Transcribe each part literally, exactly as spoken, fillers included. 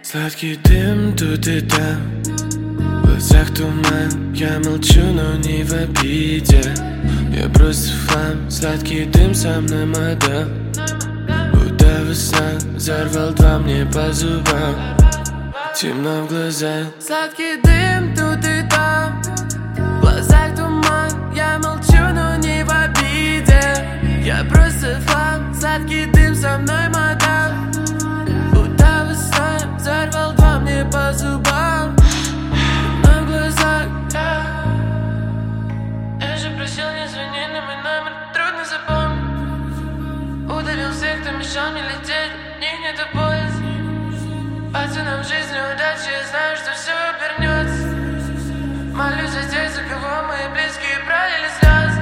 Сладкий дым тут и там, в глазах туман. Я молчу, но не в обиде. Я просто фан, сладкий дым со мной мадам. Будто весна, взорвал два мне по зубам. Темно в глазах. Сладкий дым тут и там, в глазах туман. Я молчу, но не в обиде. Я просто фан, сладкий дым со мной мадам. Будто весна, взорвал два мне по зубам. Темно в глазах. Я же просил не звонить, но мой номер трудно запомнить. Удалил всех, кто мешал мне лететь, у них нету поезд. Пацанам в жизни удачи, я знаю, что все обернется. Молюсь за тех, за кого мои близкие пролили слезы.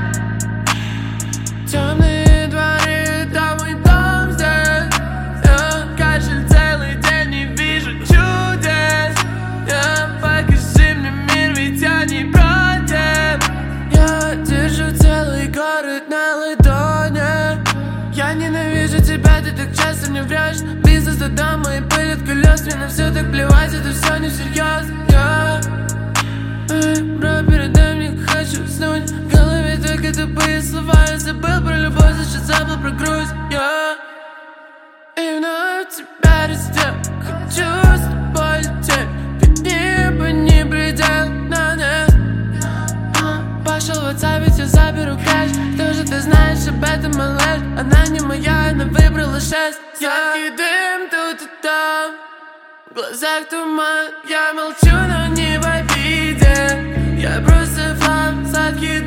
Темные дворы, там мой дом здесь. Я кашель целый день, не вижу чудес. Я покажи мне мир, ведь я не против. Я держу целый город на ладони. Я ненавижу тебя, ты так часто мне врешь. Бизнес до дома и пыль от колес. Мне на все так плевать, это все не всерьез. Я... Эй, бро, передай мне, как хочу уснуть. В голове только тупые слова. Я забыл про любовь, значит забыл про грусть. Я... И вновь тебя раздел. Хочу с тобой лететь, ведь небо не предел. На нет. Пошел в WhatsApp, ведь я заберу кэш. Что же ты знаешь об этом, малыш? Она не моя, она выбрала шесть. Сладкий дым тут и там, в глазах туман. Я молчу, но не в обиде. Я просто фан, сладкий